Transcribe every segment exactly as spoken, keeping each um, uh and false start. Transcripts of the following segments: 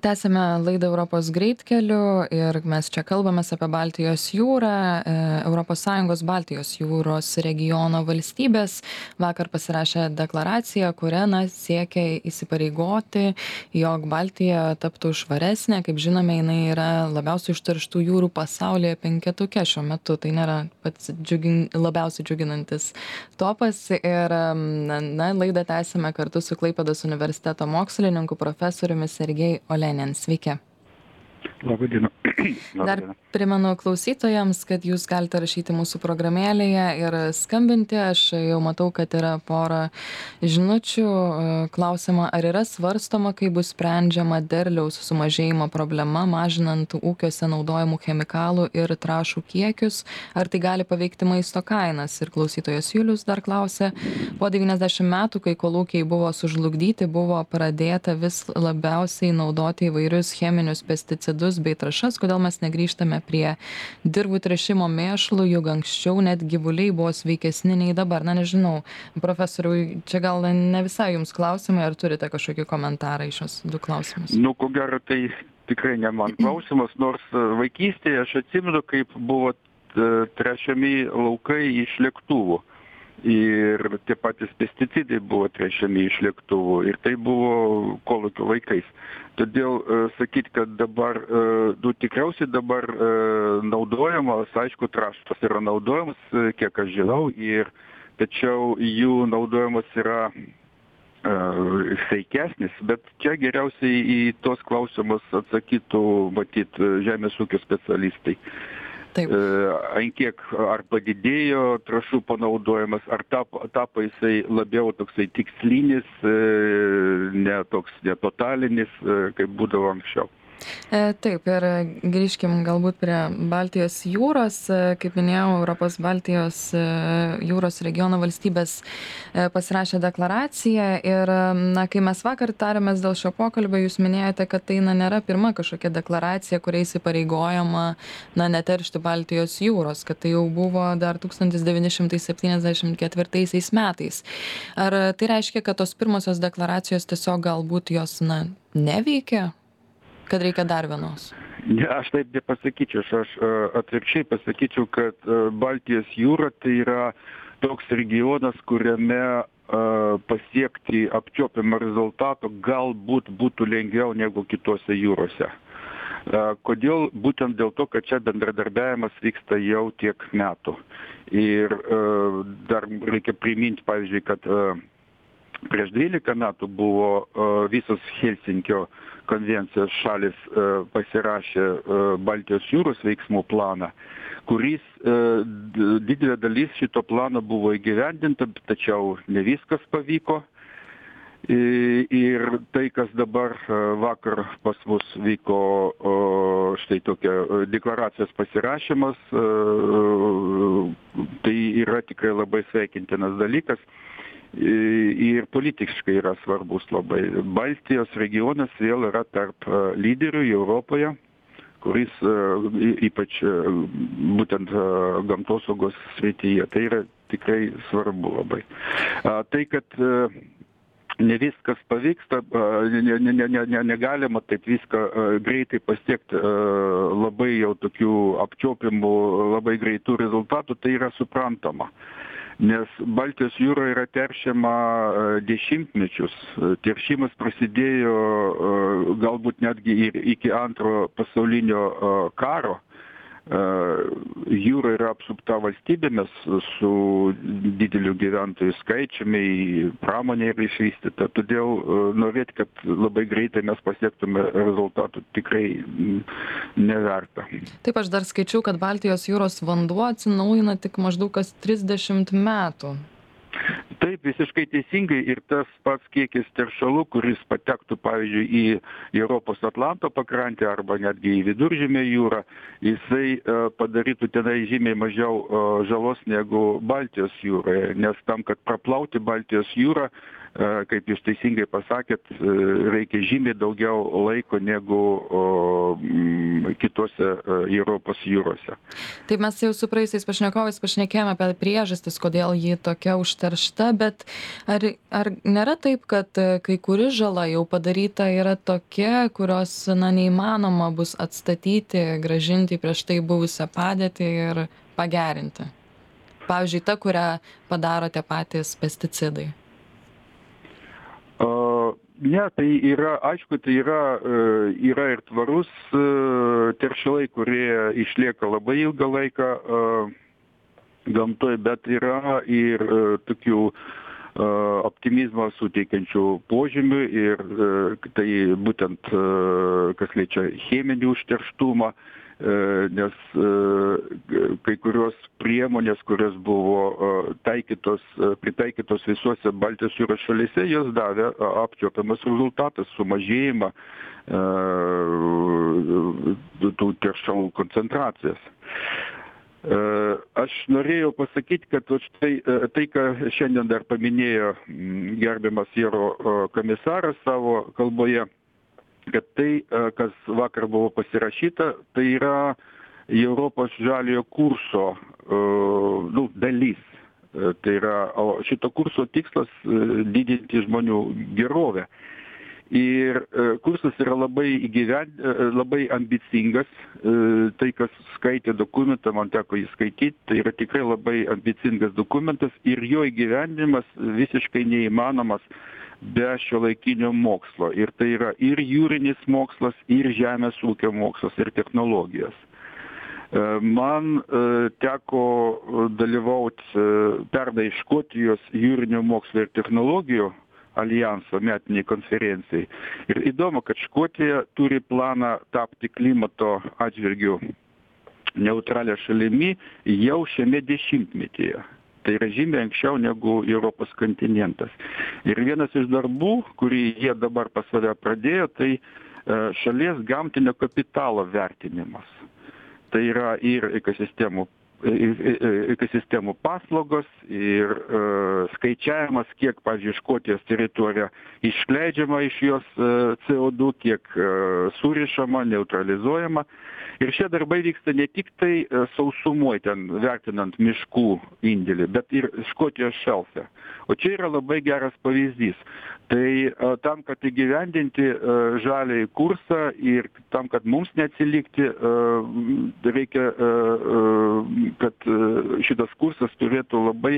Tęsiame laidą Europos greitkeliu ir mes čia kalbamės apie Baltijos jūrą. Europos Sąjungos Baltijos jūros regiono valstybės vakar pasirašė deklaraciją, kuria na, siekia įsipareigoti, jog Baltija taptų švaresnė. Kaip žinome, jinai yra labiausiai užterštų jūrų pasaulyje penketuke šiuo metu. Tai nėra pats džiugin, labiausiai džiuginantis topas. Ir na, na, laidą tęsiame kartu su Klaipėdos universiteto mokslininku profesoriumi Sergej Olenin. Sveiki. Labą dieną. Dar primenu klausytojams, kad jūs galite rašyti mūsų programėlėje ir skambinti. Aš jau matau, kad yra pora žinučių. Klausimą, ar yra svarstoma, kaip bus sprendžiama derliaus sumažėjimo problema, mažinant ūkiuose naudojamų chemikalų ir trąšų kiekius, ar tai gali paveikti maisto kainas. Ir klausytojas Julius dar klausė, po devyniasdešimt metų, kai kolūkiai buvo sužlugdyti, buvo pradėta vis labiausiai naudoti įvairius cheminius pesticidus bei trąšas, kodėl mes negrįžtame prie dirvų tręšimo mėšlų, juk anksčiau net gyvuliai buvo sveikesni nei dabar. Na, nežinau, profesoriau, čia gal ne visai jums klausimai, ar turite kažkokį komentarą į šios du klausimus? Nu, ko gero, tai tikrai ne man klausimas, nors vaikystėje aš atsimenu, kaip buvo tręšiami laukai iš lėktuvų. Ir tie patys pesticidai buvo tręšiami iš lėktuvų. Ir tai buvo kolūkio laikais. Todėl sakyti, kad dabar, nu, tikriausiai dabar naudojamos, aišku, trąšos yra naudojamos, kiek aš žinau, ir tačiau jų naudojimas yra sveikesnis, bet čia geriausiai į tos klausimus atsakytų, matyt, žemės ūkio specialistai. Taip. Ant kiek ar padidėjo trąšų panaudojimas, ar tapo, tapo jisai labiau toksai tikslinis, ne toks netotalinis, kaip būdavo anksčiau. Taip, ir grįžkim galbūt prie Baltijos jūros. Kaip minėjau, Europos Baltijos jūros regiono valstybės pasirašė deklaraciją ir, na, kai mes vakar tarėmės dėl šio pokalbio, jūs minėjote, kad tai, na, nėra pirma kažkokia deklaracija, kuria įsipareigojama, na, neteršti Baltijos jūros, kad tai jau buvo dar tūkstantis devyni šimtai septyniasdešimt ketvirtaisiais metais. Ar tai reiškia, kad tos pirmosios deklaracijos tiesiog galbūt jos, na, neveikia? Kad reikia dar vienos? Ne, aš taip nepasakyčiau. Aš atvirkščiai pasakyčiau, kad Baltijos jūra tai yra toks regionas, kuriame pasiekti apčiuopiamą rezultatą galbūt būtų lengviau negu kitose jūrose. Kodėl? Būtent dėl to, kad čia bendradarbiavimas vyksta jau tiek metų. Ir dar reikia priminti, pavyzdžiui, kad prieš dvylika metų buvo visos Helsinkio konvencijos šalis pasirašė Baltijos jūros veiksmų planą, kuris didelė dalis šito plano buvo įgyvendinta, tačiau ne viskas pavyko. Ir tai, kas dabar vakar pas mus vyko, štai tokia deklaracijos pasirašymas, tai yra tikrai labai sveikintinas dalykas. Ir politiškai yra svarbus labai. Baltijos regionas vėl yra tarp lyderių Europoje, kuris ypač būtent gamtosaugos srityje. Tai yra tikrai svarbu labai. Tai, kad ne viskas pavyksta, ne, ne, ne, ne, negalima taip viską greitai pasiekti labai jau tokių apčiopimų, labai greitų rezultatų, tai yra suprantama. Nes Baltijos jūra yra teršiama dešimtmečius. Teršimas prasidėjo galbūt netgi ir iki antro pasaulinio karo. Jūra yra apsupta valstybėmis su dideliu gyventojų skaičiumi, pramonė yra išvystyta. Todėl norėti, kad labai greitai mes pasiektume rezultatų, tikrai neverta. Taip, aš dar skaičiau, kad Baltijos jūros vanduo atsinaujina tik maždaug kas trisdešimt metų. Taip, visiškai teisingai, ir tas pats kiekis teršalų, kuris patektų, pavyzdžiui, į Europos Atlanto pakrantę arba netgi į Viduržemio jūrą, jisai padarytų tenai žymiai mažiau žalos negu Baltijos jūroje, nes tam, kad praplauti Baltijos jūrą, kaip jūs teisingai pasakėt, reikia žymiai daugiau laiko negu o, kitose Europos jūrose. Taip mes jau su praėjusiais pašnekovais pašnekėjome apie priežastis, kodėl ji tokia užteršta, bet ar, ar nėra taip, kad kai kuri žala jau padaryta yra tokia, kurios na, neįmanoma bus atstatyti, grąžinti prieš tai buvusią padėtį ir pagerinti? Pavyzdžiui, ta, kurią padaro tie patys pesticidai. Uh, ne, tai yra, aišku, tai yra, uh, yra ir tvarus uh, teršalai, kurie išlieka labai ilgą laiką uh, gamtoje, bet yra ir uh, tokių uh, optimizmo suteikiančių požymių ir uh, tai būtent, uh, kas liečia cheminį užterštumą, nes kai kurios priemonės, kurios buvo taikytos, pritaikytos visuose Baltijos jūros šalyse, jos davė apčiuopiamas rezultatas, sumažėjimą tų teršalų koncentracijas. Aš norėjau pasakyti, kad štai tai, ką šiandien dar paminėjo gerbiamas Jero komisaras savo kalboje, kad tai, kas vakar buvo pasirašyta, tai yra Europos žaliojo kurso nu, dalis. Tai yra, o šito kurso tikslas didinti žmonių gerovę. Ir kursas yra labai, įgyven, labai ambicingas. Tai, kas skaitė dokumentą, man teko jį skaityti, tai yra tikrai labai ambicingas dokumentas ir jo įgyvendinimas visiškai neįmanomas be šiuolaikinio mokslo. Ir tai yra ir jūrinis mokslas, ir žemės ūkio mokslas, ir technologijos. Man teko dalyvauti pernai Škotijos jūrinio mokslo ir technologijų alijanso metiniai konferencijai. Ir įdomu, kad Škotija turi planą tapti klimato atžvilgiu neutralią šalimi jau šiame dešimtmetyje. Tai yra žymiai anksčiau negu Europos kontinentas. Ir vienas iš darbų, kurį jie dabar pas save pradėjo, tai šalies gamtinio kapitalo vertinimas. Tai yra ir ekosistemų, ekosistemų paslaugos ir uh, skaičiavimas, kiek, pavyzdžiui, Škotijos teritorija išleidžiama iš jos uh, C O du, kiek uh, surišama, neutralizuojama. Ir šie darbai vyksta ne tik tai sausumuoj, ten vertinant miškų indėlį, bet ir Škotijos šelfe. O čia yra labai geras pavyzdys. Tai tam, kad įgyvendinti žaliąjį kursą ir tam, kad mums neatsilikti, reikia, kad šitas kursas turėtų labai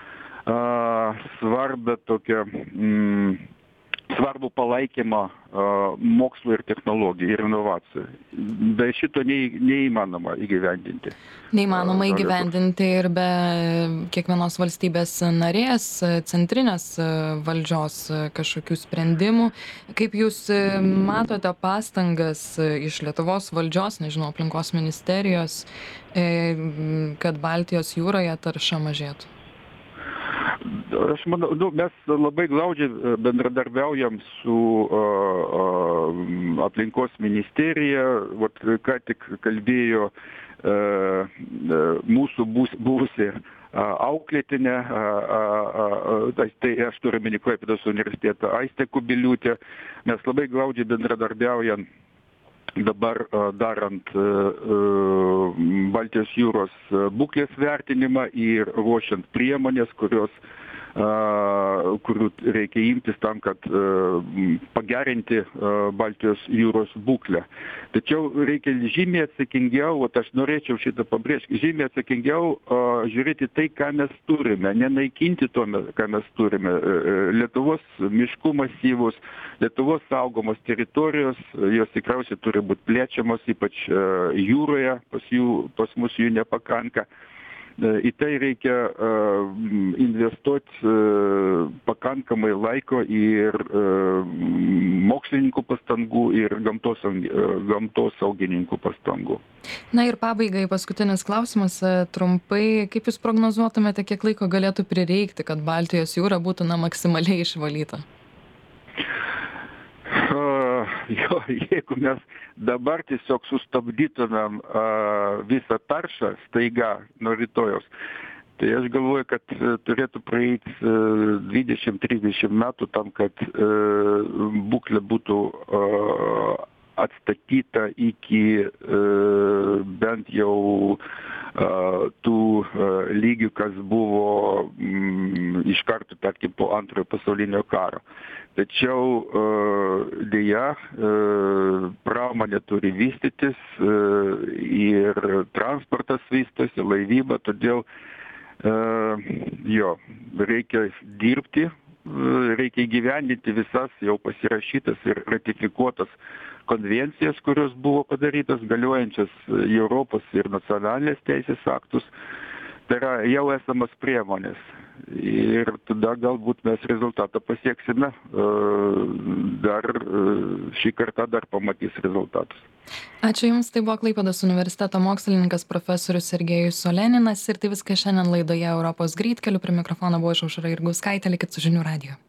svarbę tokią mm, svarbų palaikymą uh, mokslo ir technologijų ir inovacijų. Be šito nei, neįmanoma įgyvendinti. Neįmanoma uh, įgyvendinti ir be kiekvienos valstybės narės, centrinės valdžios kažkokių sprendimų. Kaip jūs matote pastangas iš Lietuvos valdžios, nežinau, aplinkos ministerijos, kad Baltijos jūroje tarša mažėtų? Aš manau, nu, mes labai glaudžiai bendradarbiaujam su uh, uh, aplinkos ministerija, vat, ką tik kalbėjo uh, mūsų bus, buvusi uh, auklėtinė, uh, uh, uh, tai aš turiu omeny Klaipėdos universitetą, Aistė Kubiliūtė, mes labai glaudžiai bendradarbiaujam dabar darant Baltijos jūros būklės vertinimą ir ruošiant priemonės, kurios kurių reikia imtis tam, kad pagerinti Baltijos jūros būklę. Tačiau reikia žymiai atsakingiau, o aš norėčiau šitą pabrėžti, žymiai atsakingiau žiūrėti tai, ką mes turime, nenaikinti to, ką mes turime. Lietuvos miškų masyvus, Lietuvos saugomos teritorijos, jos tikriausiai turi būti plečiamos, ypač jūroje, pas, jų, pas mus jų nepakanka. Į tai reikia uh, investuoti uh, pakankamai laiko ir uh, mokslininkų pastangų ir gamtos, uh, gamtos saugininkų pastangų. Na ir pabaigai paskutinis klausimas trumpai. Kaip jūs prognozuotumėte, kiek laiko galėtų prireikti, kad Baltijos jūra būtų na, maksimaliai išvalyta? Uh, jo, jeigu mes dabar tiesiog sustabdytumėm uh, visą taršą staiga nuo rytojaus, Tai aš galvoju, kad turėtų praeiti dvidešimt trisdešimt metų tam, kad būklė būtų atstatyta iki bent jau tų lygių, kas buvo iš karto, tarkim, po antrojo pasaulinio karo. Tačiau dėja, pramonė turi vystytis ir transportas vystosi, laivyba, todėl jo, reikia dirbti, reikia įgyvendinti visas jau pasirašytas ir ratifikuotas konvencijas, kurios buvo padarytas, galiojančias Europos ir nacionalinės teisės aktus. Tai yra jau esamas priemonės. Ir tada galbūt mes rezultatą pasieksime, dar šį kartą dar pamatys rezultatus. Ačiū Jums, tai buvo Klaipėdos universiteto mokslininkas profesorius Sergejus Oleninas ir tai viskas šiandien laidoje Europos greitkeliu. Prie mikrofono buvo Aušra Jurgauskaitė, likit su žinių radiju.